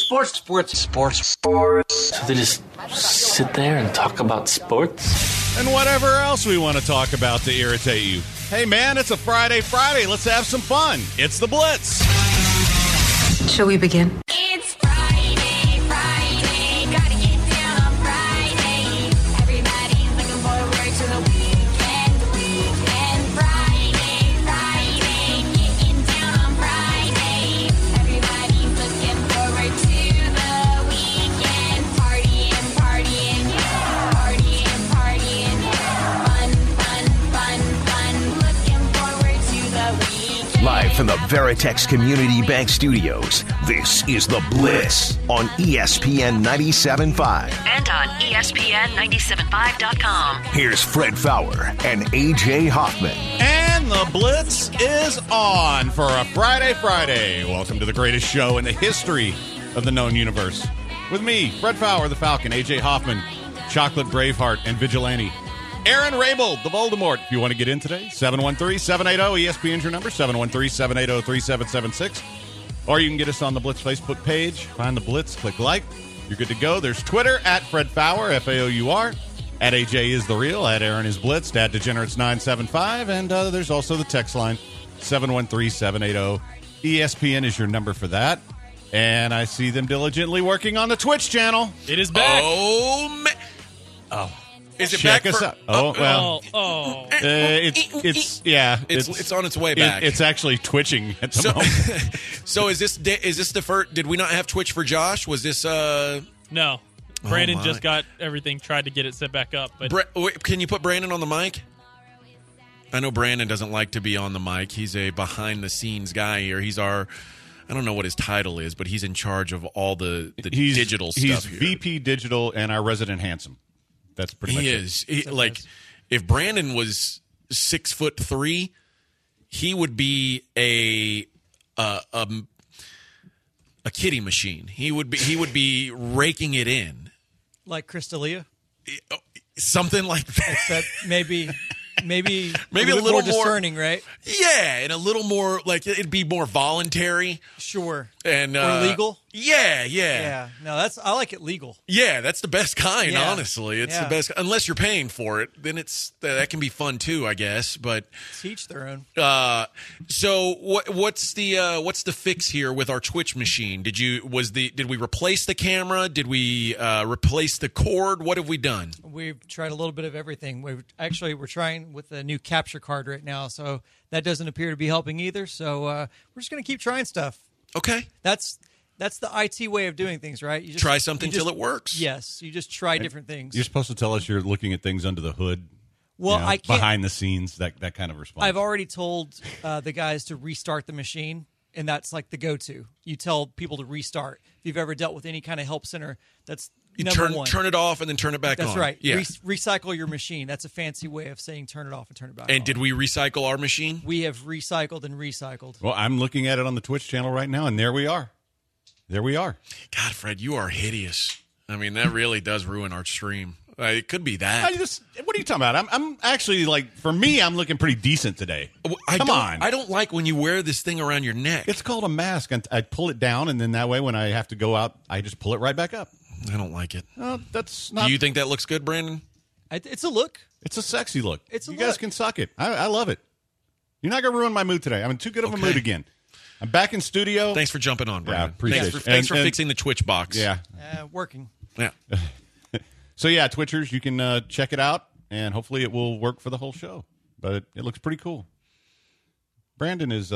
Sports. So they just sit there and talk about sports? And whatever else we want to talk about to irritate you. Hey, man, it's a Friday. Let's have some fun. It's the Blitz. Shall we begin? It's Friday, gotta get down on Friday. Everybody's looking forward to the weekend. Friday, getting down on Friday. Everybody's looking forward to the weekend. Partying, fun. Looking forward to the weekend. Live from the Veritex Community Bank Studios, this is The Blitz on ESPN 97.5. And on ESPN975.com. Here's Fred Fowler and A.J. Hoffman. And the Blitz is on for a Friday. Welcome to the greatest show in the history of the known universe. With me, Fred Fowler, the Falcon, A.J. Hoffman, Chocolate Braveheart, and Vigilante. Aaron Rabel, the Voldemort. If you want to get in today, 713-780-ESPN's your number, 713-780-3776. Or you can get us on the Blitz Facebook page. Find the Blitz, click like. You're good to go. There's Twitter, at Fred Fowler, F-A-O-U-R. At AJ is the real. At Aaron is Blitzed. At Degenerates975. And there's also the text line, 713-780-ESPN is your number for that. And I see them diligently working on the Twitch channel. It is back. Oh, man. Oh. Is it Check back us for, out. Oh, well. It's on its way back. It's actually twitching at the moment. So is this the first? Did we not have Twitch for Josh? Was this No. Brandon my. just got everything, tried to get it set back up. But wait, can you put Brandon on the mic? I know Brandon doesn't like to be on the mic. He's a behind-the-scenes guy here. He's our, I don't know what his title is, but he's in charge of all the digital stuff He's here. VP Digital and our resident handsome. That's pretty much He it. is. If Brandon was 6'3", he would be a kiddie machine. He would be raking it in. Like Crystalia? Something like that. That maybe Maybe a little more discerning, right? Yeah, and a little more like it'd be more voluntary. Sure. And or legal? Yeah. Yeah. No, I like it legal. Yeah, that's the best kind, Yeah. honestly. It's the best unless you're paying for it, then that can be fun too, I guess, but Teach their own. So what's the fix here with our Twitch machine? Did we replace the camera? Did we replace the cord? What have we done? We've tried a little bit of everything. We're trying with a new capture card right now, so that doesn't appear to be helping either. So we're just going to keep trying stuff. Okay. That's the IT way of doing things, right? You just try something till it works. Yes, you just try different things. You're supposed to tell us you're looking at things under the hood. Well, I can't. Behind the scenes, that kind of response. I've already told the guys to restart the machine, and that's like the go-to. You tell people to restart. If you've ever dealt with any kind of help center, that's number one. Turn it off and then turn it back on. That's right. Yeah. Recycle your machine. That's a fancy way of saying turn it off and turn it back on. And did we recycle our machine? We have recycled and recycled. Well, I'm looking at it on the Twitch channel right now, and there we are. God, Fred, you are hideous. I mean, that really does ruin our stream. It could be that. What are you talking about? I'm actually, for me, I'm looking pretty decent today. Come on. I don't like when you wear this thing around your neck. It's called a mask. And I pull it down, and then that way when I have to go out, I just pull it right back up. I don't like it. That's not. Do you think that looks good, Brandon? It's a look. It's a sexy look. You look. guys can suck it. I love it. You're not going to ruin my mood today. I'm in too good of a mood again. I'm back in studio. Thanks for jumping on, Brandon. Yeah, appreciate it. Thanks for fixing the Twitch box. Yeah. Working. Yeah. So, yeah, Twitchers, you can check it out, and hopefully it will work for the whole show. But it looks pretty cool. Brandon is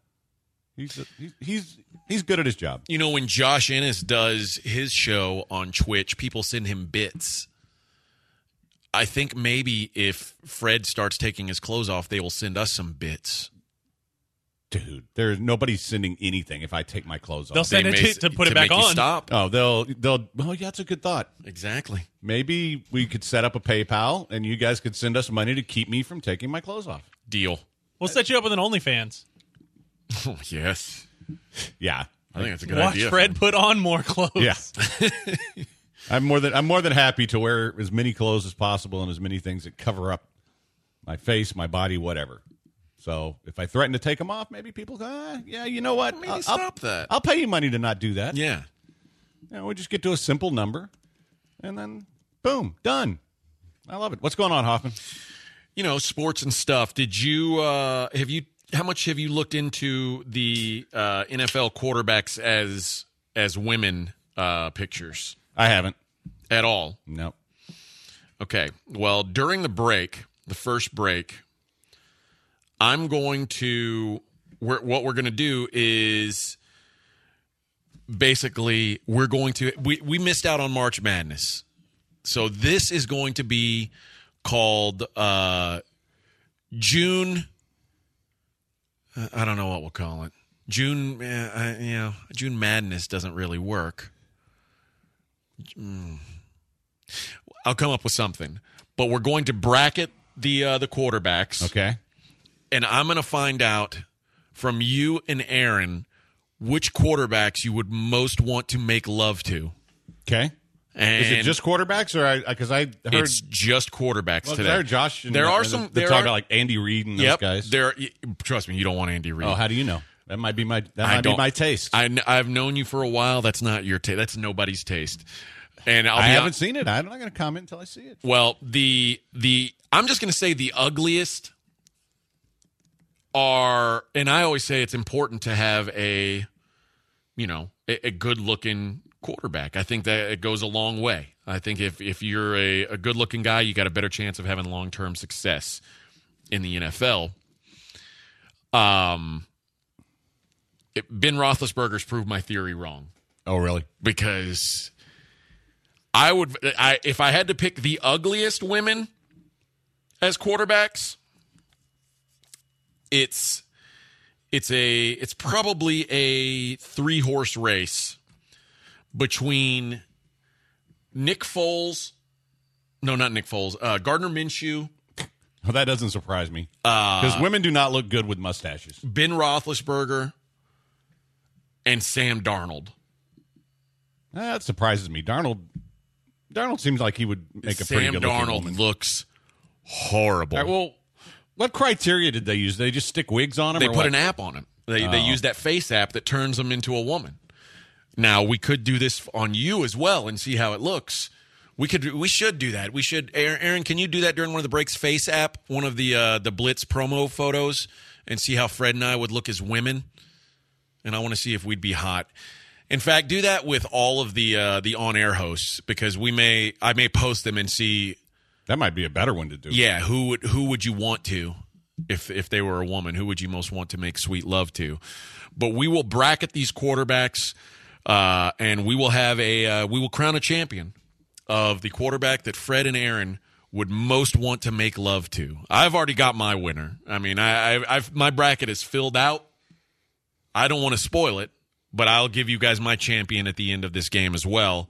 he's good at his job. You know, when Josh Ennis does his show on Twitch, people send him bits. I think maybe if Fred starts taking his clothes off, they will send us some bits. Dude, there's nobody's sending anything if I take my clothes off. They'll send it to put it back make you on. Stop. Oh, they'll. Oh, yeah, that's a good thought. Exactly. Maybe we could set up a PayPal, and you guys could send us money to keep me from taking my clothes off. Deal. We'll set you up with an OnlyFans. Oh, yes. Yeah, I think that's a good Watch idea. Fred put on more clothes. Yeah. I'm more than happy to wear as many clothes as possible and as many things that cover up my face, my body, whatever. So if I threaten to take them off, maybe people go, yeah, you know what? Maybe stop that. I'll pay you money to not do that. Yeah. we just get to a simple number, and then boom, done. I love it. What's going on, Hoffman? Sports and stuff. Did you how much have you looked into the NFL quarterbacks as women pictures? I haven't at all. No. Okay. Well, during the first break, I'm going to what we're going to do is basically we missed out on March Madness. So this is going to be called June. I don't know what we'll call it. June. June Madness doesn't really work. I'll come up with something. But we're going to bracket the quarterbacks. Okay. And I'm going to find out from you and Aaron which quarterbacks you would most want to make love to. Okay. And is it just quarterbacks, or because I heard it's just quarterbacks today? I heard Josh. There are some. They're talking about like Andy Reid and those guys. Trust me, you don't want Andy Reid. Oh, how do you know? That might be my taste. I've known you for a while. That's not your taste. That's nobody's taste. And I haven't seen it. I'm not going to comment until I see it. Well, I'm just going to say the ugliest are, and I always say it's important to have a good looking quarterback. I think that it goes a long way. I think if you're a good looking guy, you got a better chance of having long term success in the NFL. Ben Roethlisberger's proved my theory wrong. Oh, really? Because if I had to pick the ugliest women as quarterbacks, it's probably a 3-horse race between Nick Foles. No, not Nick Foles. Gardner Minshew. Well, that doesn't surprise me because women do not look good with mustaches. Ben Roethlisberger and Sam Darnold. That surprises me. Darnold seems like he would make a pretty good looking woman. Sam Darnold looks horrible. All right, well, what criteria did they use? Did they just stick wigs on him? They put an app on him. They use that face app that turns them into a woman. Now, we could do this on you as well and see how it looks. We should do that. We should. Aaron, can you do that during one of the breaks? Face app, one of the Blitz promo photos, and see how Fred and I would look as women. And I want to see if we'd be hot. In fact, do that with all of the on-air hosts because I may post them and see. That might be a better one to do. Yeah, who would you want to if they were a woman? Who would you most want to make sweet love to? But we will bracket these quarterbacks, and we will have we will crown a champion of the quarterback that Fred and Aaron would most want to make love to. I've already got my winner. I mean, my bracket is filled out. I don't want to spoil it, but I'll give you guys my champion at the end of this game as well.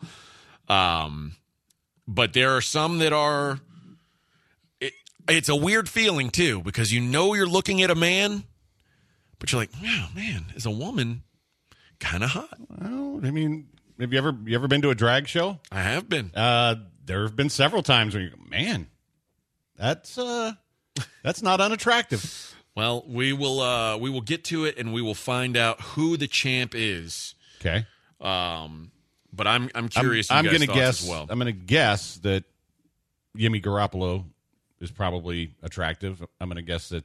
But there are some that are it's a weird feeling too because you're looking at a man, but you're like, oh man, is a woman kind of hot? Well, I mean, have you ever been to a drag show? I have been. There have been several times where you go, man, that's not unattractive. Well, we will get to it and we will find out who the champ is. Okay. But I'm curious. I'm going to guess as well. I'm going to guess that Jimmy Garoppolo is probably attractive. I'm going to guess that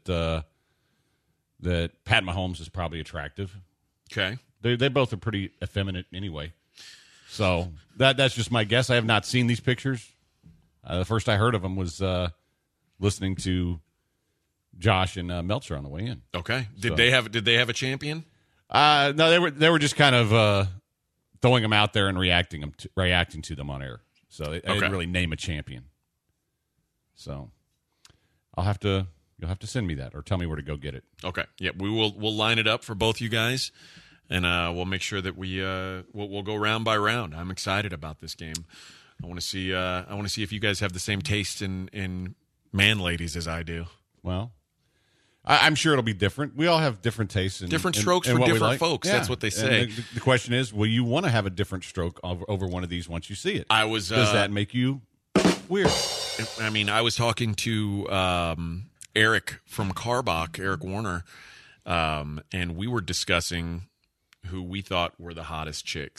Pat Mahomes is probably attractive. Okay. They both are pretty effeminate anyway. So that's just my guess. I have not seen these pictures. The first I heard of them was listening to Josh and Meltzer on the way in. Okay. Did they have a champion? No, they were just kind of throwing them out there and reacting to them on air. So I didn't really name a champion. So you'll have to send me that or tell me where to go get it. Okay. Yeah, we'll line it up for both you guys, and we'll make sure that we'll go round by round. I'm excited about this game. I want to see if you guys have the same taste in man ladies as I do. Well, I'm sure it'll be different. We all have different tastes. Different strokes for different folks. Yeah. That's what they say. The question is, will you want to have a different stroke over one of these once you see it? Does that make you weird? I mean, I was talking to Eric from Carbach, Eric Warner, and we were discussing who we thought were the hottest chicks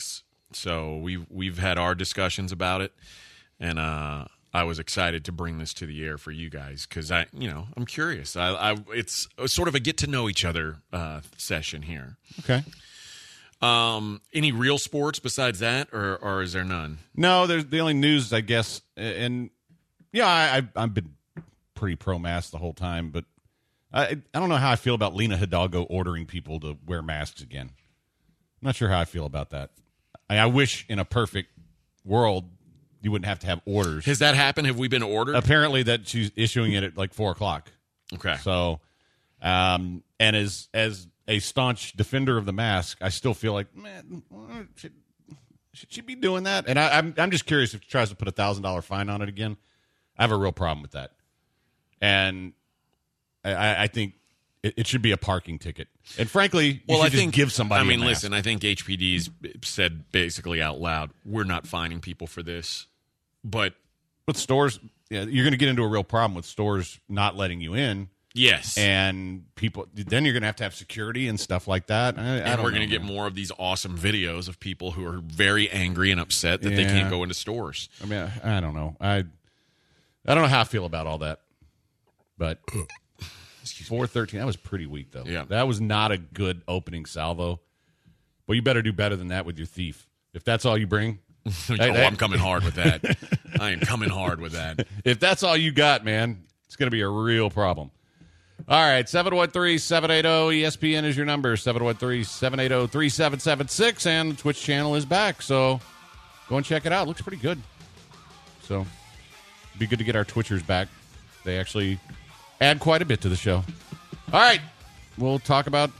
So we've had our discussions about it, and I was excited to bring this to the air for you guys because I'm curious. It's sort of a get to know each other session here. Okay. Any real sports besides that, or is there none? No, there's the only news, I guess, and I've been pretty pro-mask the whole time, but I don't know how I feel about Lena Hidalgo ordering people to wear masks again. I'm not sure how I feel about that. I wish in a perfect world you wouldn't have to have orders. Has that happened? Have we been ordered? Apparently that she's issuing it at like 4:00. Okay. So, and as a staunch defender of the mask, I still feel like, man, should she be doing that? And I'm just curious if she tries to put $1,000 fine on it again. I have a real problem with that. And I think it should be a parking ticket. And frankly, you should just give somebody a mask. Listen, I think HPD's said basically out loud, we're not fining people for this. But stores, you're going to get into a real problem with stores not letting you in. Yes. And then you're going to have security and stuff like that. And we're going to get more of these awesome videos of people who are very angry and upset that they can't go into stores. I mean, I don't know. I don't know how I feel about all that. But 4-13, that was pretty weak, though. Yeah. That was not a good opening salvo. Well, you better do better than that with your thief. If that's all you bring. I'm coming hard with that. I am coming hard with that. If that's all you got, man, it's going to be a real problem. All right, 713-780-ESPN is your number, 713-780-3776, and the Twitch channel is back, so go and check it out. It looks pretty good. So it'd be good to get our Twitchers back. They actually add quite a bit to the show. All right, we'll talk about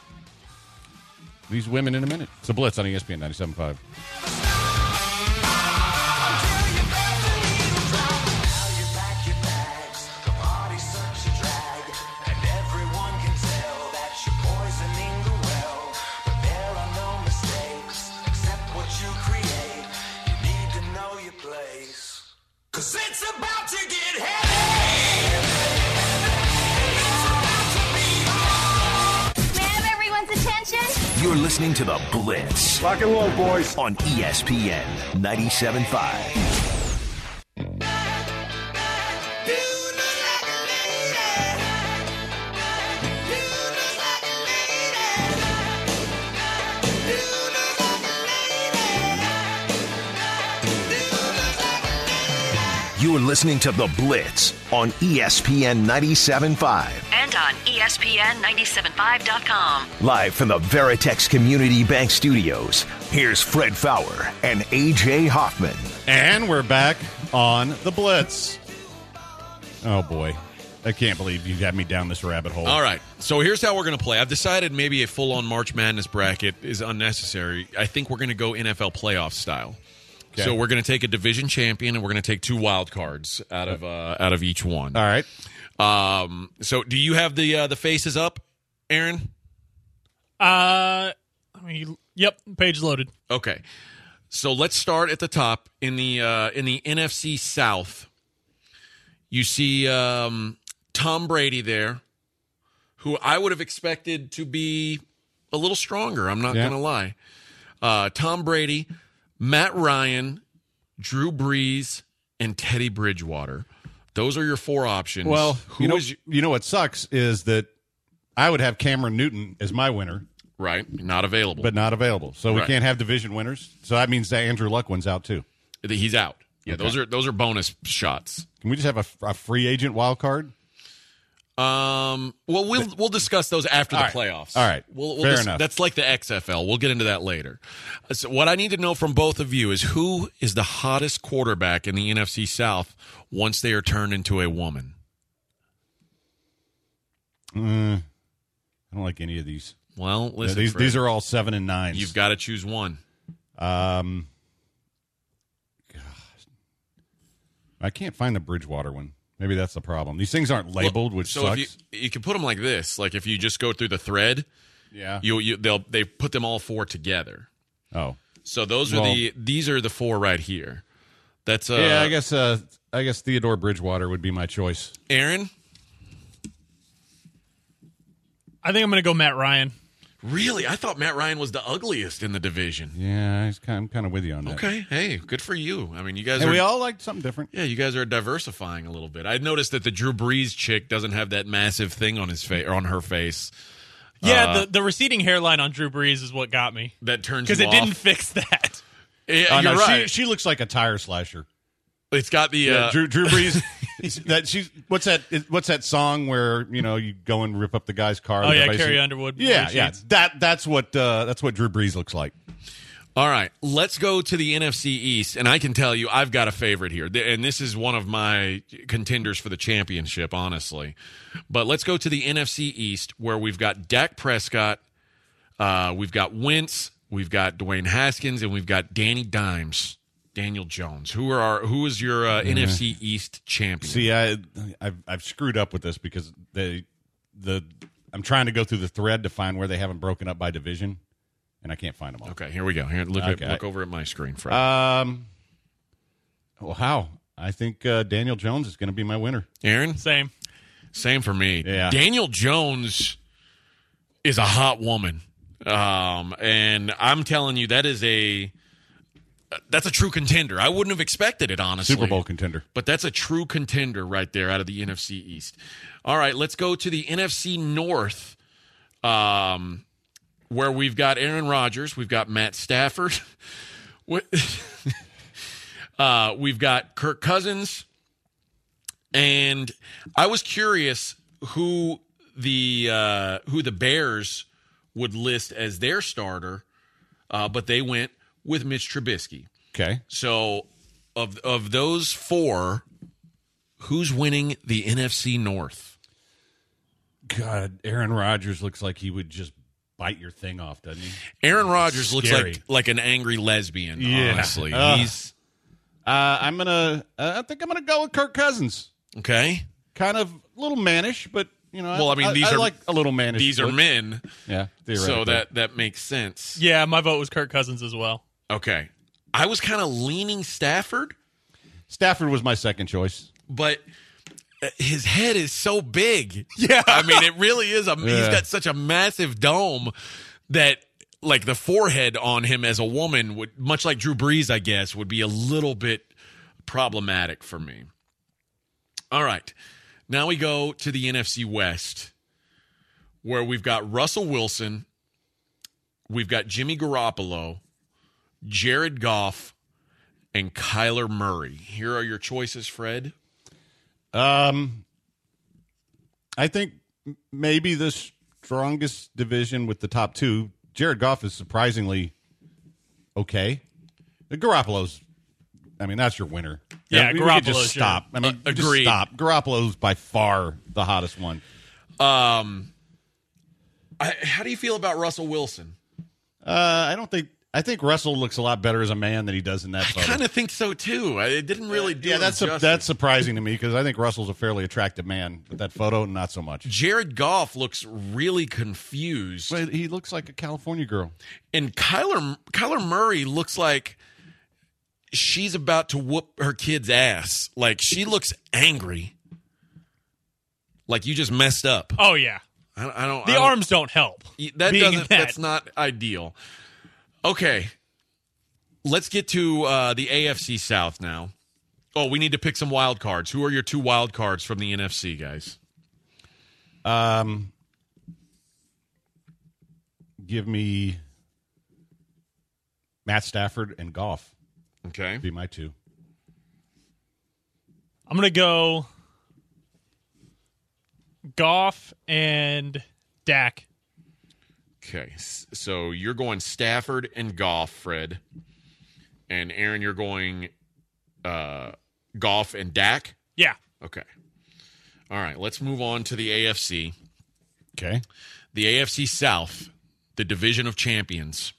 these women in a minute. It's a Blitz on ESPN 97.5. Cause it's about to get heavy. May I have everyone's attention? You're listening to The Blitz. Rock and roll, boys. On ESPN 97.5. You're listening to The Blitz on ESPN 97.5. And on ESPN975.com. Live from the Veritex Community Bank Studios, here's Fred Fowler and A.J. Hoffman. And we're back on The Blitz. Oh, boy. I can't believe you got me down this rabbit hole. All right. So here's how we're going to play. I've decided maybe a full-on March Madness bracket is unnecessary. I think we're going to go NFL playoff style. Okay. So we're going to take a division champion, and we're going to take 2 wild cards out of each one. All right. So do you have the faces up, Aaron? Yep, page loaded. Okay. So let's start at the top in the NFC South. You see Tom Brady there, who I would have expected to be a little stronger. I'm not going to lie. Tom Brady, Matt Ryan, Drew Brees, and Teddy Bridgewater. Those are your 4 options. Well, you know what sucks is that I would have Cameron Newton as my winner. Right. Not available. But not available. So we can't have division winners. So that means that Andrew Luck one's out too. He's out. Yeah, okay. Those are bonus shots. Can we just have a free agent wild card? Well, we'll discuss those after the playoffs. All right. Fair enough. That's like the XFL. We'll get into that later. So what I need to know from both of you is who is the hottest quarterback in the NFC South once they are turned into a woman? I don't like any of these. Well, listen, these are all 7 and 9s. You've got to choose one. God. I can't find the Bridgewater one. Maybe that's the problem. These things aren't labeled, which sucks. If you can put them like this. Like if you just go through the thread, they put them all 4 together. Oh, so these are the 4 right here. That's I guess Theodore Bridgewater would be my choice. Aaron, I think I'm going to go Matt Ryan. Really? I thought Matt Ryan was the ugliest in the division. Yeah, I'm kind of with you on that. Okay. Hey, good for you. I mean, you guys we all like something different. Yeah, you guys are diversifying a little bit. I noticed that the Drew Brees chick doesn't have that massive thing on his face or on her face. Yeah, the receding hairline on Drew Brees is what got me. That turns you because it off. didn't fix that. Yeah, you're right. She looks like a tire slasher. It's got the Drew Brees. What's that song where you go and rip up the guy's car? Oh yeah, Carrie Underwood. Yeah. That's what Drew Brees looks like. All right, let's go to the NFC East, and I can tell you I've got a favorite here, and this is one of my contenders for the championship, honestly. But let's go to the NFC East, where we've got Dak Prescott, we've got Wentz, we've got Dwayne Haskins, and we've got Danny Dimes. Daniel Jones. Who is your NFC East champion? See, I've screwed up with this because I'm trying to go through the thread to find where they haven't broken up by division, and I can't find them all. Okay, here we go. Here, look over at my screen, Fred. Well, how? I think Daniel Jones is going to be my winner. Aaron? Same for me. Yeah. Daniel Jones is a hot woman, and I'm telling you that's a true contender. I wouldn't have expected it, honestly. Super Bowl contender. But that's a true contender right there out of the NFC East. All right, let's go to the NFC North, where we've got Aaron Rodgers. We've got Matt Stafford. We've got Kirk Cousins. And I was curious who the Bears would list as their starter, but they went with Mitch Trubisky. Okay. So, of those four, who's winning the NFC North? God, Aaron Rodgers looks like he would just bite your thing off, doesn't he? Aaron Rodgers looks like an angry lesbian, honestly. I think I'm gonna go with Kirk Cousins. Okay. Kind of a little mannish, but well, I mean, I like a little mannish. These are men. Yeah. So that makes sense. Yeah, my vote was Kirk Cousins as well. Okay. I was kind of leaning Stafford. Stafford was my second choice. But his head is so big. Yeah. I mean, it really is. He's got such a massive dome that, like, the forehead on him as a woman would, much like Drew Brees, I guess, would be a little bit problematic for me. All right. Now we go to the NFC West, where we've got Russell Wilson, we've got Jimmy Garoppolo, Jared Goff, and Kyler Murray. Here are your choices, Fred. I think maybe the strongest division with the top two. Jared Goff is surprisingly okay. Garoppolo's, that's your winner. Yeah, Garoppolo's just stop. agreed. Just stop. Garoppolo's by far the hottest one. How do you feel about Russell Wilson? I think Russell looks a lot better as a man than he does in that photo. I kind of think so, too. It didn't really do that's surprising to me because I think Russell's a fairly attractive man. But that photo, not so much. Jared Goff looks really confused. But he looks like a California girl. And Kyler Murray looks like she's about to whoop her kid's ass. Like, she looks angry. Like, you just messed up. Oh, yeah. The arms don't help. That's not ideal. Okay, let's get to the AFC South now. Oh, we need to pick some wild cards. Who are your two wild cards from the NFC, guys? Give me Matt Stafford and Goff. Okay. Be my two. I'm going to go Goff and Dak. Okay, so you're going Stafford and Goff, Fred. And Aaron, you're going Goff and Dak? Yeah. Okay. All right, let's move on to the AFC. Okay. The AFC South, the Division of Champions.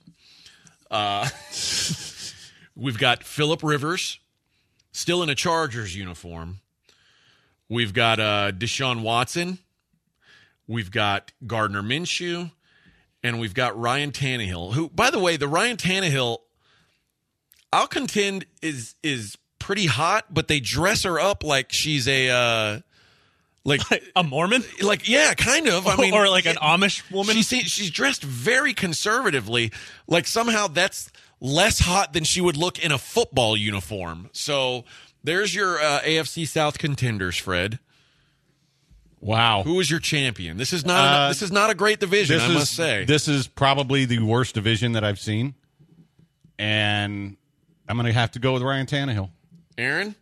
We've got Phillip Rivers, still in a Chargers uniform. We've got Deshaun Watson. We've got Gardner Minshew. And we've got Ryan Tannehill, who, by the way, the Ryan Tannehill, I'll contend is pretty hot, but they dress her up like she's a Like a Mormon? Like, yeah, kind of. I mean, or like an Amish woman? She's dressed very conservatively. Like somehow that's less hot than she would look in a football uniform. So there's your AFC South contenders, Fred. Wow. Who is your champion? This is not a great division, I must say. This is probably the worst division that I've seen. And I'm going to have to go with Ryan Tannehill. Aaron?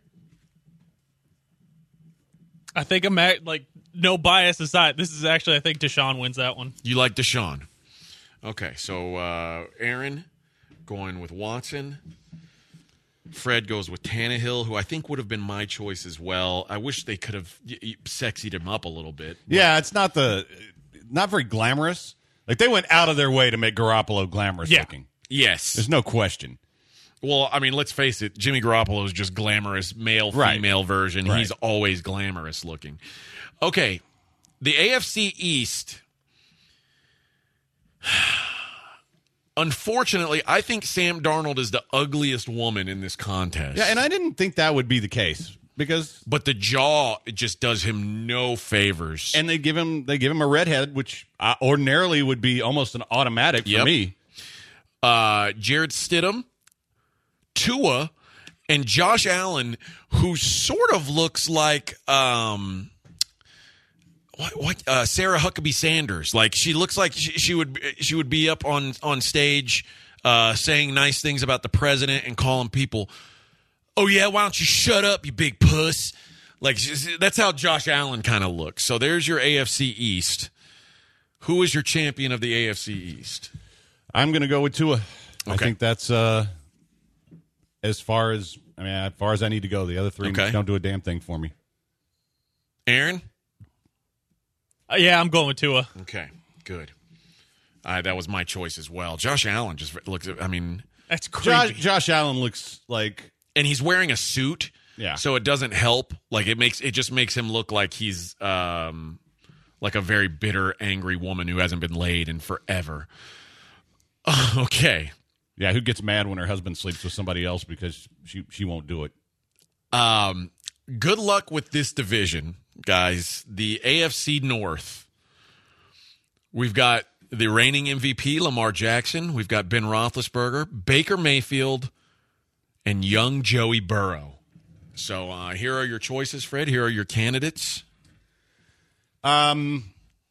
I think I'm no bias aside. This is actually, I think Deshaun wins that one. You like Deshaun. Okay, so Aaron going with Watson. Fred goes with Tannehill, who I think would have been my choice as well. I wish they could have sexied him up a little bit. Yeah, it's not very glamorous. Like they went out of their way to make Garoppolo glamorous looking. Yes. There's no question. Well, I mean, let's face it. Jimmy Garoppolo is just glamorous male-female version. Right. He's always glamorous looking. Okay, the AFC East. Unfortunately, I think Sam Darnold is the ugliest woman in this contest. Yeah, and I didn't think that would be the case but the jaw just does him no favors. And they give him a redhead, which ordinarily would be almost an automatic for me. Jared Stidham, Tua, and Josh Allen, who sort of looks like Sarah Huckabee Sanders. Like she looks like she would be up on stage saying nice things about the president and calling people, "Oh yeah, why don't you shut up, you big puss?" Like that's how Josh Allen kind of looks. So there's your AFC East. Who is your champion of the AFC East? I'm going to go with Tua. Okay. I think that's as far as I need to go. The other three don't do a damn thing for me. Aaron? Yeah, I'm going with Tua. Okay, good. That was my choice as well. Josh Allen just looks. I mean, that's crazy. Josh Allen looks like, and he's wearing a suit. Yeah. So it doesn't help. Like it just makes him look like he's like a very bitter, angry woman who hasn't been laid in forever. Okay. Yeah, who gets mad when her husband sleeps with somebody else because she won't do it. Good luck with this division, guys. The AFC North. We've got the reigning MVP, Lamar Jackson. We've got Ben Roethlisberger, Baker Mayfield, and young Joey Burrow. So here are your choices, Fred. Here are your candidates. Wow,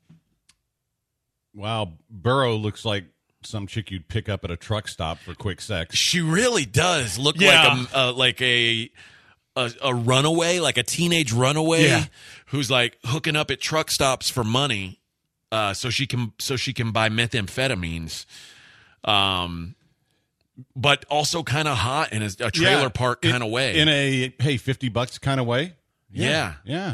Burrow looks like some chick you'd pick up at a truck stop for quick sex. She really does look like a runaway, like a teenage runaway who's like hooking up at truck stops for money, so she can buy methamphetamines, but also kind of hot in a trailer park kind of way, in a $50 kind of way. Yeah.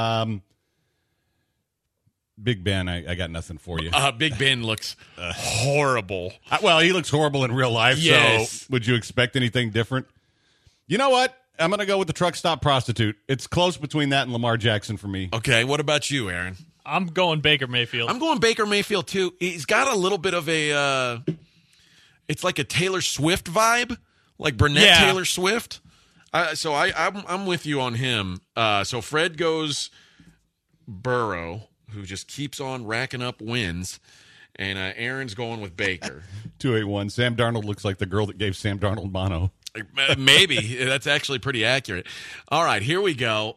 Big Ben, I got nothing for you. Big Ben looks horrible. Well, he looks horrible in real life, yes. So would you expect anything different? You know what? I'm going to go with the truck stop prostitute. It's close between that and Lamar Jackson for me. Okay, what about you, Aaron? I'm going Baker Mayfield. I'm going Baker Mayfield, too. He's got a little bit of a it's like a Taylor Swift vibe, like Burnett Taylor Swift. So I'm with you on him. So Fred goes Burrow, who just keeps on racking up wins, and Aaron's going with Baker. 281. Sam Darnold looks like the girl that gave Sam Darnold mono. Maybe. That's actually pretty accurate. All right, here we go.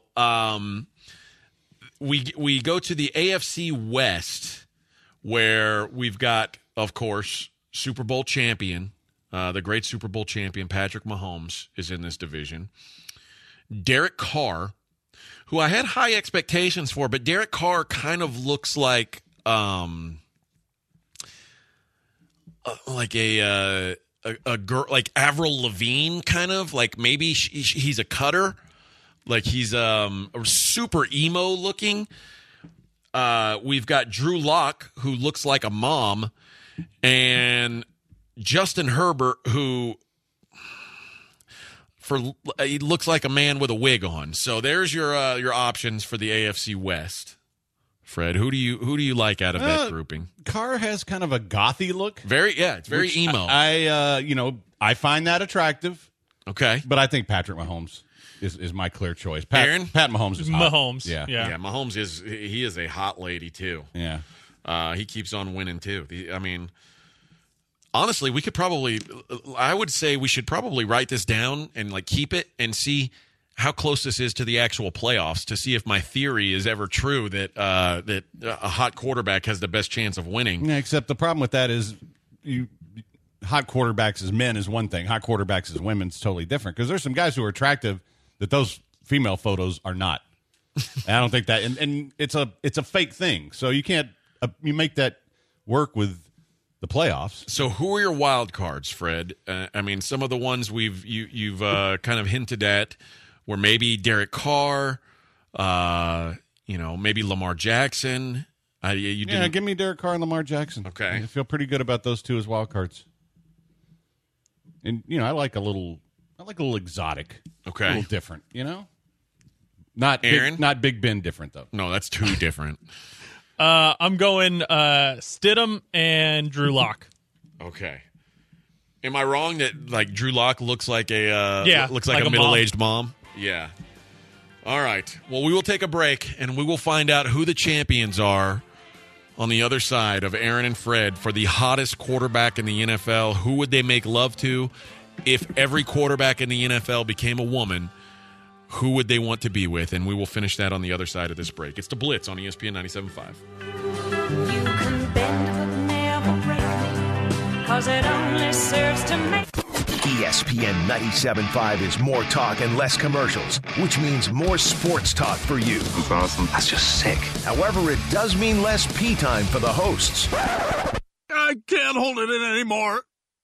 We go to the AFC West, where we've got, of course, Super Bowl champion, the great Super Bowl champion, Patrick Mahomes, is in this division. Derek Carr, who I had high expectations for, but Derek Carr kind of looks like a girl, like Avril Lavigne, kind of like maybe he's a cutter, like he's super emo looking. We've got Drew Lock, who looks like a mom, and Justin Herbert, who he looks like a man with a wig on. So there's your options for the AFC West. Fred, who do you like out of that grouping? Carr has kind of a gothy look. It's very emo. I find that attractive. Okay. But I think Patrick Mahomes. is my clear choice. Aaron? Pat Mahomes is hot. Mahomes. Yeah. Yeah, Mahomes is a hot lady too. Yeah. He keeps on winning too. I mean, honestly, I would say we should probably write this down and like keep it and see how close this is to the actual playoffs to see if my theory is ever true that a hot quarterback has the best chance of winning. Yeah, except the problem with that is hot quarterbacks as men is one thing. Hot quarterbacks as women is totally different because there's some guys who are attractive that those female photos are not. And I don't think that, and it's a fake thing. So you can't you make that work with the playoffs. So who are your wild cards, Fred? I mean, some of the ones you've kind of hinted at were maybe Derek Carr, maybe Lamar Jackson. Give me Derek Carr and Lamar Jackson. Okay. I feel pretty good about those two as wild cards. And I like a little exotic. Okay. A little different, Not Aaron? Not Big Ben different though. No, that's too different. I'm going Stidham and Drew Lock. Okay. Am I wrong that like Drew Lock looks like a like a middle-aged mom? Yeah. All right. Well, we will take a break and we will find out who the champions are on the other side of Aaron and Fred for the hottest quarterback in the NFL. Who would they make love to? If every quarterback in the NFL became a woman, who would they want to be with? And we will finish that on the other side of this break. It's The Blitz on ESPN 97.5. You can bend but never break me, 'cause it only serves to make ESPN 97.5 is more talk and less commercials, which means more sports talk for you. That's awesome. That's just sick. However, it does mean less pee time for the hosts. I can't hold it in anymore.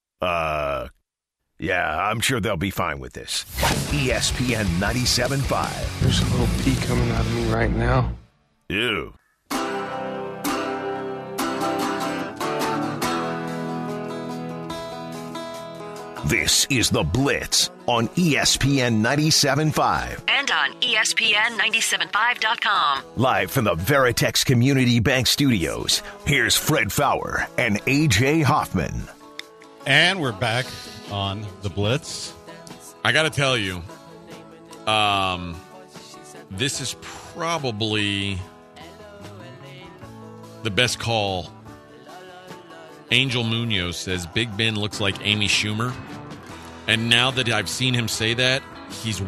Yeah, I'm sure they'll be fine with this. ESPN 97.5. There's a little pee coming out of me right now. Ew. This is The Blitz on ESPN 97.5. And on ESPN975.com. Live from the Veritex Community Bank Studios, here's Fred Faour and A.J. Hoffman. And we're back on The Blitz. I got to tell you, this is probably the best call. Angel Munoz says Big Ben looks like Amy Schumer. And now that I've seen him say that, he's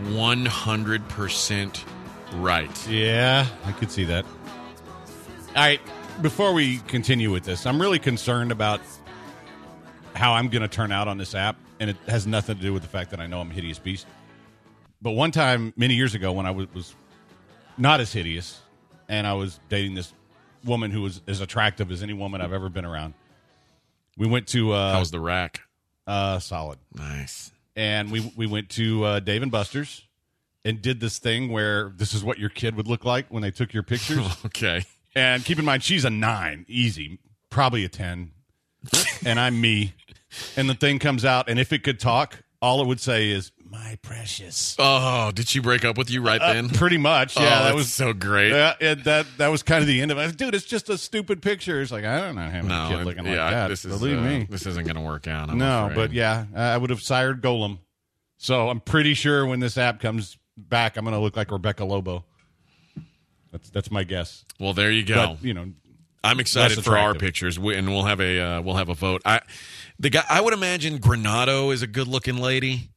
100% right. Yeah, I could see that. All right, before we continue with this, I'm really concerned about how I'm going to turn out on this app, and it has nothing to do with the fact that I know I'm a hideous beast. But one time, many years ago, when I was not as hideous, and I was dating this woman who was as attractive as any woman I've ever been around, we went to... How was the rack? Solid. Nice. And we went to Dave & Buster's and did this thing where this is what your kid would look like when they took your pictures. Okay. And keep in mind, she's a 9, easy, probably a 10. And I'm me. And the thing comes out, and if it could talk, all it would say is, "My precious." Oh, did she break up with you right then? Pretty much, yeah. That was so great. Yeah, that was kind of the end of it. Dude, it's just a stupid picture. It's like, I don't know having a kid looking like that. Believe me. This isn't going to work out. I'm no, afraid. but yeah, I would have sired Golem. So I'm pretty sure when this app comes back, I'm going to look like Rebecca Lobo. That's my guess. Well, there you go. But, I'm excited for our pictures, and we'll have a vote. I would imagine Granado is a good looking lady.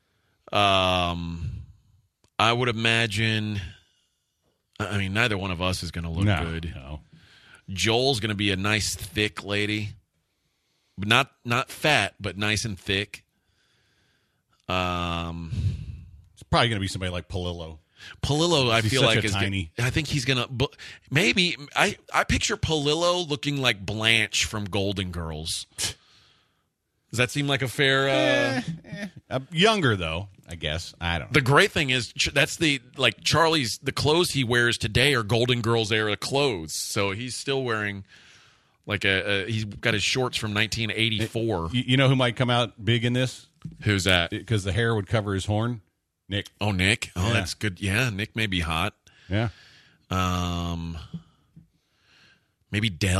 I would imagine. I mean, neither one of us is going to look good. No. Joel's going to be a nice thick lady, but not fat, but nice and thick. It's probably going to be somebody like Palillo. Palillo, I feel like is tiny. I think he's gonna. Maybe I picture Palillo looking like Blanche from Golden Girls. Does that seem like a fair? Younger though, I guess. I don't know. The great thing is that's Charlie's. The clothes he wears today are Golden Girls era clothes, so he's still wearing like he's got his shorts from 1984. You know who might come out big in this? Who's that? Because the hair would cover his horn. Nick. Oh, Nick. Oh, yeah. That's good. Yeah, Nick may be hot. Yeah. Maybe Dell.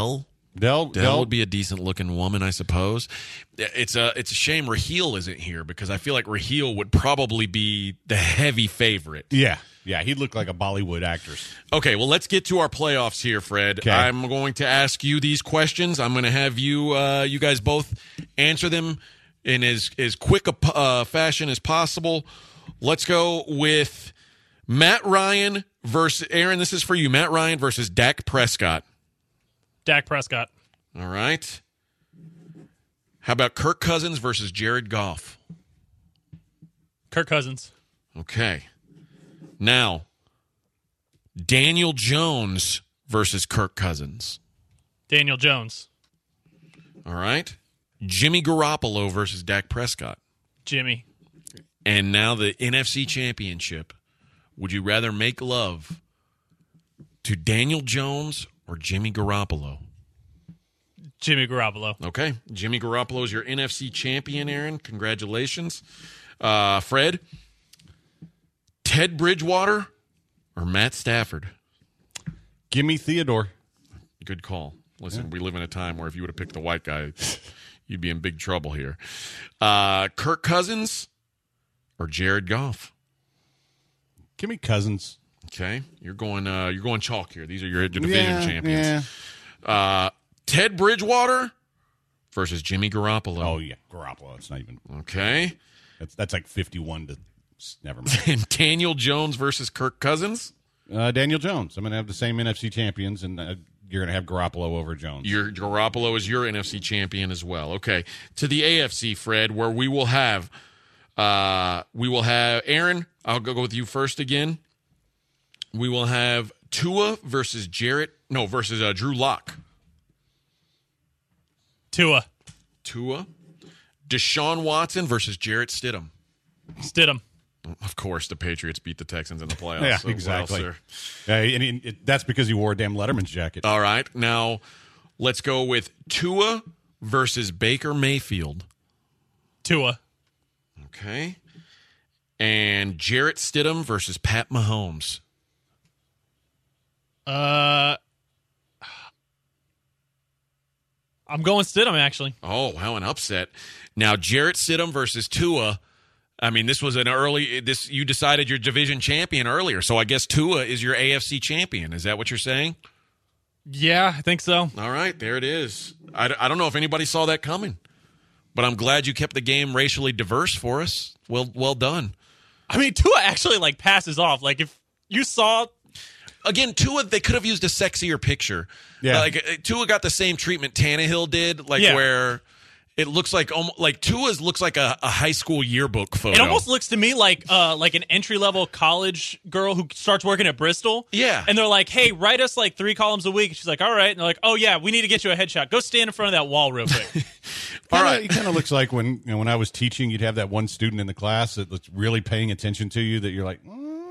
Dell would be a decent looking woman, I suppose. It's a shame Raheel isn't here because I feel like Raheel would probably be the heavy favorite. Yeah, he'd look like a Bollywood actress. Okay, well, let's get to our playoffs here, Fred. Okay. I'm going to ask you these questions. I'm going to have you you guys both answer them in as quick a fashion as possible. Let's go with Matt Ryan versus Aaron. This is for you. Matt Ryan versus Dak Prescott. Dak Prescott. All right. How about Kirk Cousins versus Jared Goff? Kirk Cousins. Okay. Now, Daniel Jones versus Kirk Cousins. Daniel Jones. All right. Jimmy Garoppolo versus Dak Prescott. Jimmy. And now the NFC Championship. Would you rather make love to Daniel Jones or Jimmy Garoppolo? Jimmy Garoppolo. Okay. Jimmy Garoppolo is your NFC champion, Aaron. Congratulations. Fred, Ted Bridgewater or Matt Stafford? Give me Theodore. Good call. Listen, we live in a time where if you would have picked the white guy, you'd be in big trouble here. Kirk Cousins or Jared Goff? Give me Cousins. Okay, you're going chalk here. These are your division champions. Yeah. Ted Bridgewater versus Jimmy Garoppolo. Oh yeah, Garoppolo. It's not even okay. That's like 51 to never mind. And Daniel Jones versus Kirk Cousins. Daniel Jones. I'm going to have the same NFC champions, and you're going to have Garoppolo over Jones. Your Garoppolo is your NFC champion as well. Okay, to the AFC, Fred, where we will have Aaron. I'll go with you first again. We will have Tua versus Drew Lock. Tua. Deshaun Watson versus Jarrett Stidham. Stidham. Of course, the Patriots beat the Texans in the playoffs. Yeah, so exactly. That's because he wore a damn Letterman's jacket. All right, now let's go with Tua versus Baker Mayfield. Tua. Okay. And Jarrett Stidham versus Pat Mahomes. I'm going Stidham, actually. Oh, wow, an upset. Now, Jarrett Stidham versus Tua. I mean, this was you decided your division champion earlier, so I guess Tua is your AFC champion. Is that what you're saying? Yeah, I think so. All right, there it is. I don't know if anybody saw that coming, but I'm glad you kept the game racially diverse for us. Well done. I mean, Tua actually, passes off. If you saw... Again, Tua, they could have used a sexier picture. Yeah. Tua got the same treatment Tannehill did, where it looks like Tua's looks like a high school yearbook photo. It almost looks to me like an entry-level college girl who starts working at Bristol. Yeah. And they're like, hey, write us 3 columns a week. She's like, all right. And they're like, oh, yeah, we need to get you a headshot. Go stand in front of that wall real quick. All right. It kind of looks like when I was teaching, you'd have that one student in the class that was really paying attention to you that you're like,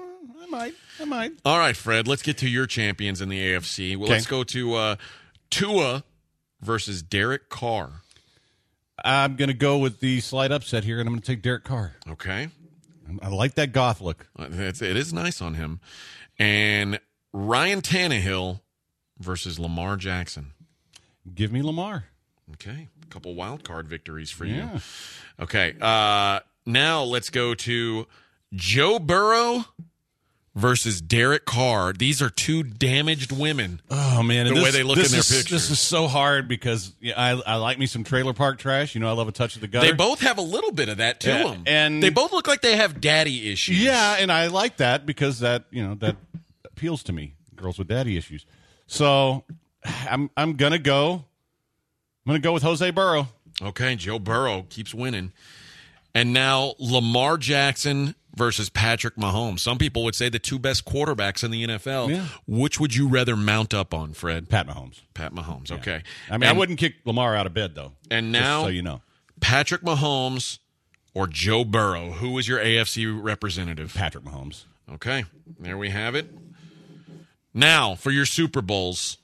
I might. All right, Fred, let's get to your champions in the AFC. Well, Okay. Let's go to Tua versus Derek Carr. I'm going to go with the slight upset here, and I'm going to take Derek Carr. Okay. I like that goth look. It is nice on him. And Ryan Tannehill versus Lamar Jackson. Give me Lamar. Okay. A couple wild card victories for you. Yeah. Okay. Now let's go to Joe Burrow versus Derek Carr. These are two damaged women. Oh, man. The way they look in their pictures. This is so hard because I like me some trailer park trash. I love a touch of the gutter. They both have a little bit of that to them. And they both look like they have daddy issues. Yeah, and I like that because that appeals to me. Girls with daddy issues. So I'm going to go with Jose Burrow. Okay, Joe Burrow keeps winning. And now Lamar Jackson versus Patrick Mahomes. Some people would say the two best quarterbacks in the NFL. Yeah. Which would you rather mount up on, Fred? Pat Mahomes. Pat Mahomes, okay. I mean, I wouldn't kick Lamar out of bed, though. And now, just so you know. Patrick Mahomes or Joe Burrow, who is your AFC representative? Patrick Mahomes. Okay, there we have it. Now, for your Super Bowls,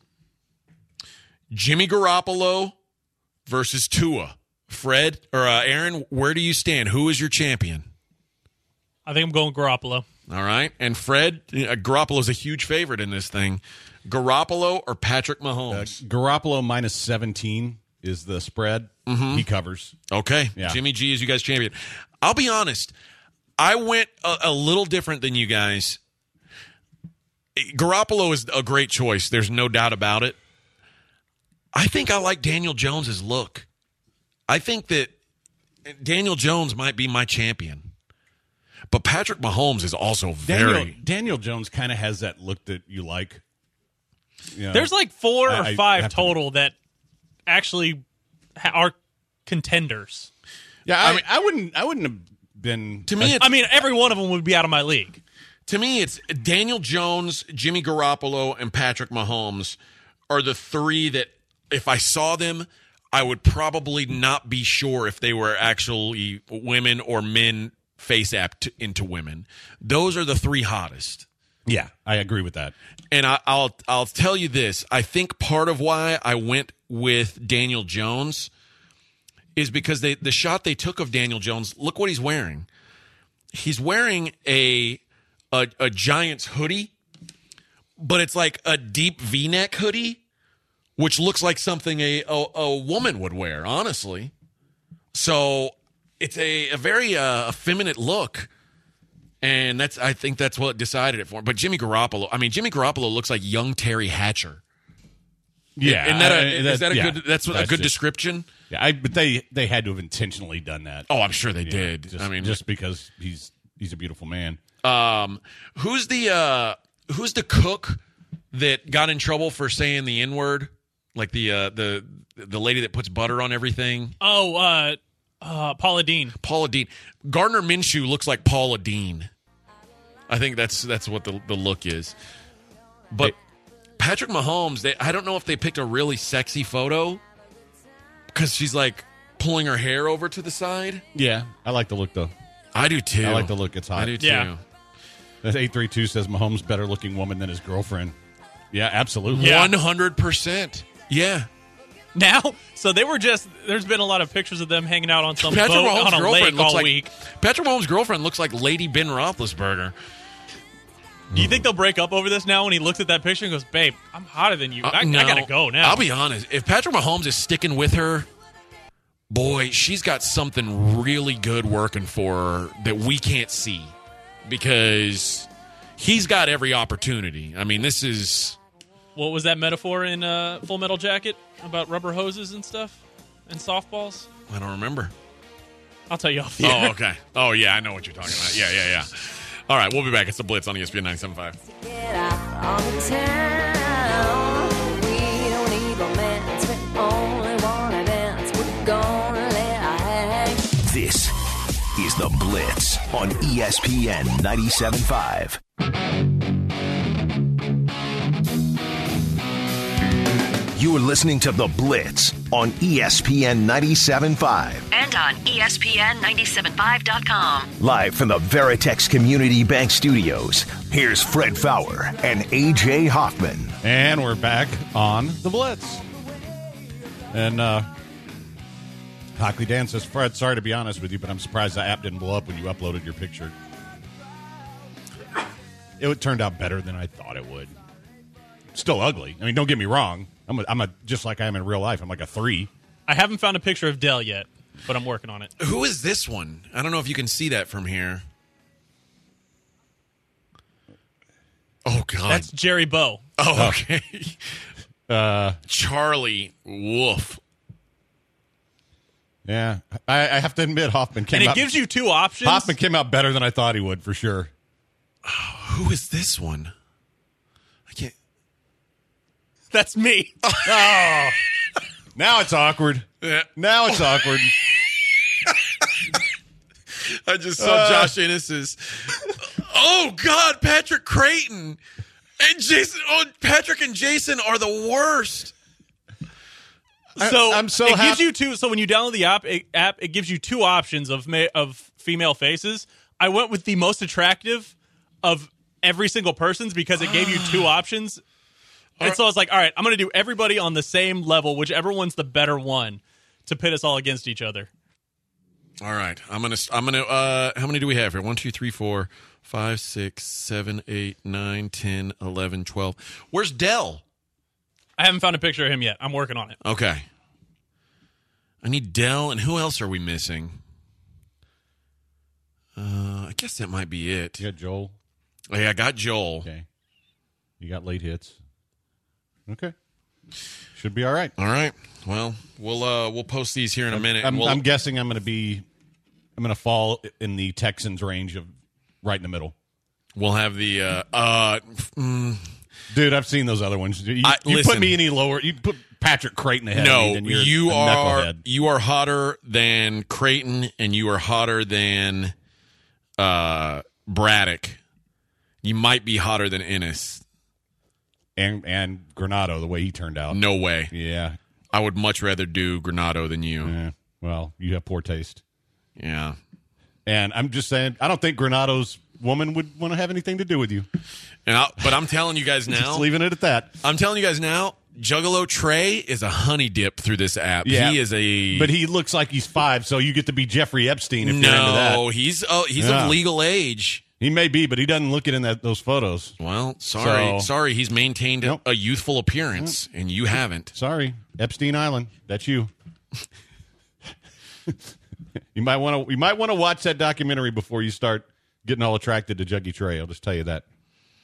Jimmy Garoppolo versus Tua. Fred, or Aaron, where do you stand? Who is your champion? I think I'm going Garoppolo. All right. And Fred, Garoppolo's a huge favorite in this thing. Garoppolo or Patrick Mahomes? Garoppolo minus 17 is the spread. Mm-hmm. He covers. Okay. Yeah. Jimmy G is you guys' champion. I'll be honest. I went a little different than you guys. Garoppolo is a great choice. There's no doubt about it. I think I like Daniel Jones's look. I think that Daniel Jones might be my champion. But Patrick Mahomes is also very... Daniel Jones kind of has that look that you like. You know, There's like 4 or 5 total that actually are contenders. Yeah, I wouldn't have been... To me, every one of them would be out of my league. To me, it's Daniel Jones, Jimmy Garoppolo, and Patrick Mahomes are the 3 that if I saw them, I would probably not be sure if they were actually women or men face-app into women. Those are the 3 hottest. Yeah, I agree with that. And I'll tell you this. I think part of why I went with Daniel Jones is because the shot they took of Daniel Jones, look what he's wearing. He's wearing a Giants hoodie, but it's like a deep V-neck hoodie, which looks like something a woman would wear, honestly. So it's a very effeminate look, and I think that's what decided it for him. But Jimmy Garoppolo looks like young Terry Hatcher. Yeah, is that a good? That's a good description. Yeah, but they had to have intentionally done that. Oh, I'm sure they did. Just because he's a beautiful man. Who's the cook that got in trouble for saying the N-word? Like the lady that puts butter on everything. Oh, Paula Dean. Paula Dean. Gardner Minshew looks like Paula Dean. I think that's what the look is. But Patrick Mahomes, I don't know if they picked a really sexy photo because she's like pulling her hair over to the side. Yeah, I like the look though. I do too. I like the look. It's hot. I do too. Yeah. That 832 says Mahomes better looking woman than his girlfriend. Yeah, absolutely. Yeah. 100%. Yeah. Now, so there's been a lot of pictures of them hanging out on some Patrick boat Mahomes' on a girlfriend lake looks all like week. Patrick Mahomes' girlfriend looks like Lady Ben Roethlisberger. Do you think they'll break up over this now when he looks at that picture and goes, babe, I'm hotter than you. No. I got to go now. I'll be honest. If Patrick Mahomes is sticking with her, boy, she's got something really good working for her that we can't see because he's got every opportunity. I mean, this is... What was that metaphor in Full Metal Jacket about rubber hoses and stuff and softballs? I don't remember. I'll tell you off the air. Oh, okay. Oh, yeah, I know what you're talking about. Yeah. All right, we'll be back. It's The Blitz on ESPN 97.5. Get out on town. We don't need romance. We only wanna dance. We're gonna let our hang. This is The Blitz on ESPN 97.5. You're listening to The Blitz on ESPN 97.5. And on ESPN975.com. Live from the Veritex Community Bank Studios, here's Fred Fowler and AJ Hoffman. And we're back on The Blitz. And Hockley Dan says, Fred, sorry to be honest with you, but I'm surprised the app didn't blow up when you uploaded your picture. It turned out better than I thought it would. Still ugly. I mean, don't get me wrong. I'm a just like I am in real life. I'm like a 3. I haven't found a picture of Dell yet, but I'm working on it. Who is this one? I don't know if you can see that from here. Oh, God. That's Jerry Bow. Oh, okay. Charlie Wolf. Yeah. I have to admit, Hoffman came And it out. gives you 2 options. Hoffman came out better than I thought he would, for sure. Oh, who is this one? I can't. That's me. Oh. Now it's awkward. Yeah. Now it's awkward. I just saw Josh Ennis's. Oh, God, Patrick Creighton. And Jason. Oh, Patrick and Jason are the worst. So I'm so it happy. gives you 2. So when you download the app, it gives you 2 options of female faces. I went with the most attractive of every single person's because it gave you 2 options. And so I was like, all right, I'm going to do everybody on the same level, whichever one's the better one, to pit us all against each other. All right. I'm gonna. How many do we have here? 1, 2, 3, 4, 5, 6, 7, 8, 9, 10, 11, 12. Where's Dell? I haven't found a picture of him yet. I'm working on it. Okay. I need Dell, and who else are we missing? I guess that might be it. You got Joel. Oh, yeah, I got Joel. Okay. You got late hits. Okay. Should be all right. All right. Well, we'll post these here in a minute. I'm guessing I'm going to fall in the Texans range of right in the middle. We'll have the dude. I've seen those other ones. You put me any lower. You put Patrick Creighton ahead. No, of me, then you're you a are knucklehead. you are hotter than Creighton, and you are hotter than Braddock. You might be hotter than Ennis. And Granado, the way he turned out. No way. Yeah. I would much rather do Granado than you. Yeah. Well, you have poor taste. Yeah. And I'm just saying, I don't think Granado's woman would want to have anything to do with you. But I'm telling you guys now. Just leaving it at that. I'm telling you guys now, Juggalo Trey is a honey dip through this app. Yeah. He is a... But he looks like he's 5, so you get to be Jeffrey Epstein if you're into that. No, he's of legal age. He may be, but he doesn't look it in those photos. Well, sorry. He's maintained Nope. a youthful appearance, and you haven't. Sorry, Epstein Island. That's you. You might want to watch that documentary before you start getting all attracted to Juggy Trey. I'll just tell you that.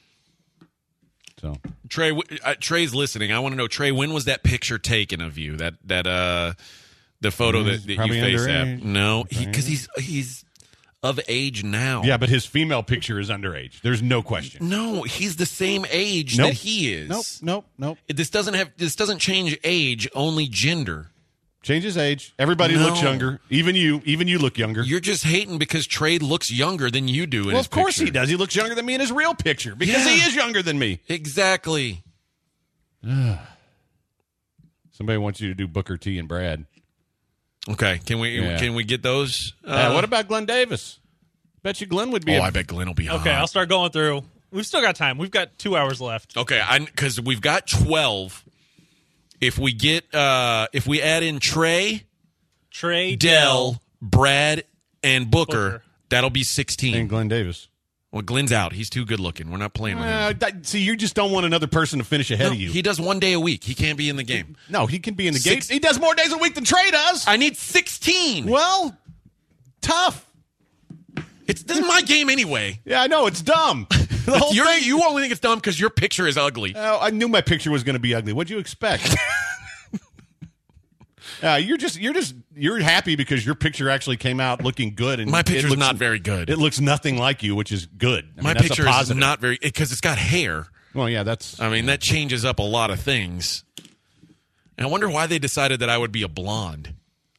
So Trey's listening. I want to know, Trey, when was that picture taken of you? That the photo that you face at? No, because he's of age now. Yeah, but his female picture is underage. There's no question. No, he's the same age that he is. Nope. This doesn't change age, only gender. Changes age. Everybody looks younger. Even you look younger. You're just hating because Trey looks younger than you do in his Well, of course picture. he does. He looks younger than me in his real picture because he is younger than me. Exactly. Somebody wants you to do Booker T and Brad. Okay, can we get those? What about Glenn Davis? Bet you Glenn would be. I bet Glenn will be hot. Okay, I'll start going through. We've still got time. We've got 2 hours left. Okay, because we've got 12. If we add in Trey, Dell, Brad, and Booker, that'll be 16. And Glenn Davis. Well, Glenn's out. He's too good looking. We're not playing with him. See, you just don't want another person to finish ahead of you. He does 1 day a week. He can't be in the game. No, he can be in the game. He does more days a week than Trey does. I need 16. Well, tough. This is my game anyway. Yeah, I know. It's dumb. The whole thing. You only think it's dumb because your picture is ugly. I knew my picture was going to be ugly. What'd you expect? You're happy because your picture actually came out looking good. And my picture's not very good. It looks nothing like you, which is good. My picture is not very, because it's got hair. Well, yeah, that changes up a lot of things. And I wonder why they decided that I would be a blonde.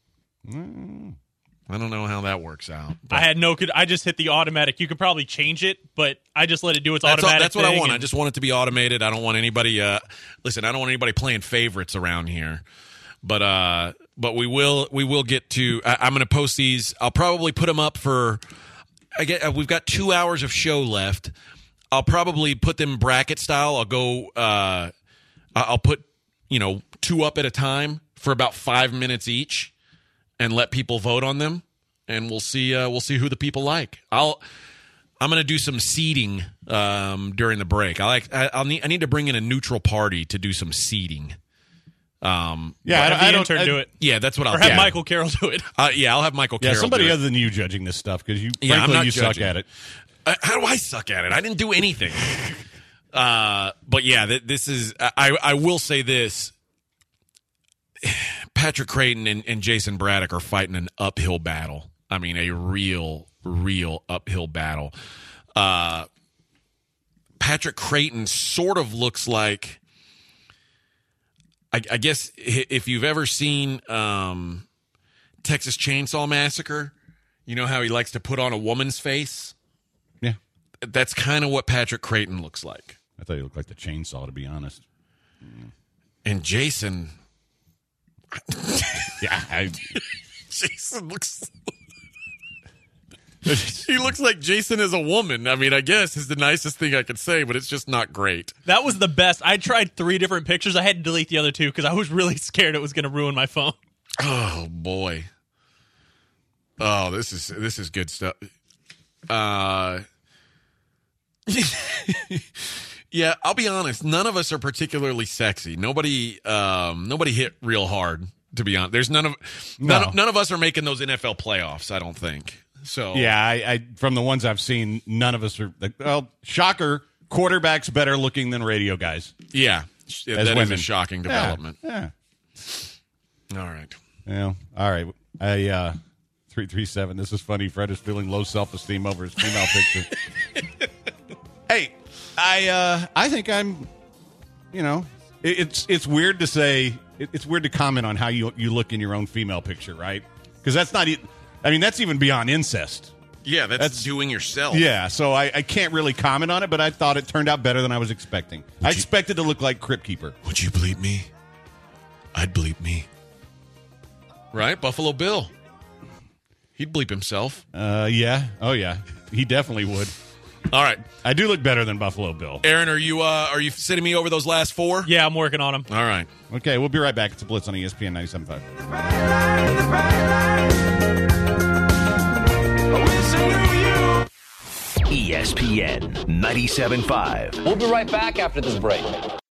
I don't know how that works out. I just hit the automatic. You could probably change it, but I just let it do its automatic. That's what I want. I just want it to be automated. I don't want anybody. Listen, I don't want anybody playing favorites around here. But we will get to. I'm going to post these. I'll probably put them up for. We've got 2 hours of show left. I'll probably put them bracket style. I'll go. I'll put 2 up at a time for about 5 minutes each, and let people vote on them, and we'll see who the people like. I'm going to do some seeding during the break. I need to bring in a neutral party to do some seeding. I don't do it. Yeah, that's what I'll have Michael Carroll do it. I'll have Michael Carroll. Somebody do it. other than you judging this stuff because you suck at it. How do I suck at it? I didn't do anything. But yeah, this is. I will say this. Patrick Creighton and Jason Braddock are fighting an uphill battle. I mean, a real uphill battle. Patrick Creighton sort of looks like, I guess, if you've ever seen Texas Chainsaw Massacre, you know how he likes to put on a woman's face? Yeah. That's kind of what Patrick Creighton looks like. I thought he looked like the chainsaw, to be honest. And Jason... Jason looks... He looks like Jason is a woman. I mean, I guess is the nicest thing I could say, but it's just not great. That was the best. I tried 3 different pictures. I had to delete the other 2 because I was really scared it was going to ruin my phone. Oh, boy. Oh, this is good stuff. Yeah, I'll be honest. None of us are particularly sexy. Nobody hit real hard. To be honest, there's none of us are making those NFL playoffs. I don't think so. Yeah, I from the ones I've seen, none of us are. Well, shocker, quarterbacks better looking than radio guys. Yeah, that is a shocking development. Yeah. All right. Yeah. All right. 337. This is funny. Fred is feeling low self-esteem over his female picture. Hey, I think I'm. It's weird to say. It's weird to comment on how you look in your own female picture, right? Because that's not. I mean, that's even beyond incest. Yeah, that's doing yourself. Yeah, so I can't really comment on it, but I thought it turned out better than I was expecting. I expected to look like Crypt Keeper. Would you bleep me? I'd bleep me. Right, Buffalo Bill. He'd bleep himself. Yeah. Oh, yeah. He definitely would. All right. I do look better than Buffalo Bill. Aaron, are you sending me over those last 4? Yeah, I'm working on them. All right. Okay, we'll be right back. It's a Blitz on ESPN 97.5. ESPN 97.5. We'll be right back after this break.